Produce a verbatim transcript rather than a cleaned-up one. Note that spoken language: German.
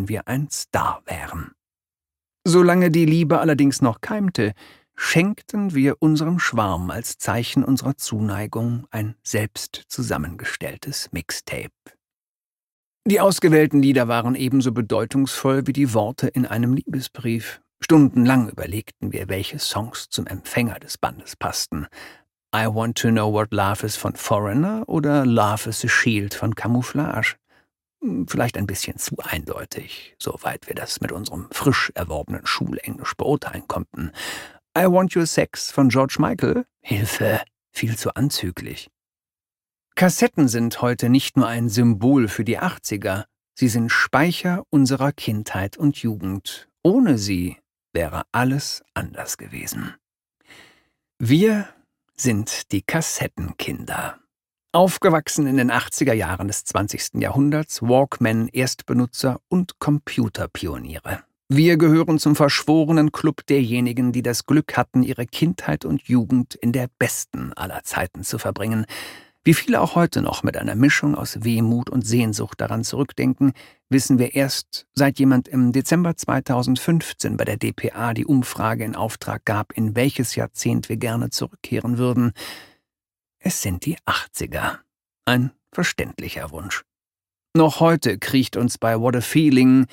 wir ein Star wären. Solange die Liebe allerdings noch keimte, schenkten wir unserem Schwarm als Zeichen unserer Zuneigung ein selbst zusammengestelltes Mixtape. Die ausgewählten Lieder waren ebenso bedeutungsvoll wie die Worte in einem Liebesbrief. Stundenlang überlegten wir, welche Songs zum Empfänger des Bandes passten. I Want to Know What Love Is von Foreigner oder Love Is a Shield von Camouflage. Vielleicht ein bisschen zu eindeutig, soweit wir das mit unserem frisch erworbenen Schulenglisch beurteilen konnten. I Want Your Sex von George Michael? Hilfe, viel zu anzüglich. Kassetten sind heute nicht nur ein Symbol für die achtziger, sie sind Speicher unserer Kindheit und Jugend. Ohne sie wäre alles anders gewesen. Wir sind die Kassettenkinder. Aufgewachsen in den achtziger Jahren des zwanzigsten Jahrhunderts, Walkman, Erstbenutzer und Computerpioniere. Wir gehören zum verschworenen Club derjenigen, die das Glück hatten, ihre Kindheit und Jugend in der besten aller Zeiten zu verbringen. Wie viele auch heute noch mit einer Mischung aus Wehmut und Sehnsucht daran zurückdenken, wissen wir erst, seit jemand im Dezember zweitausendfünfzehn bei der D P A die Umfrage in Auftrag gab, in welches Jahrzehnt wir gerne zurückkehren würden. Es sind die achtziger. Ein verständlicher Wunsch. Noch heute kriecht uns bei What a Feeling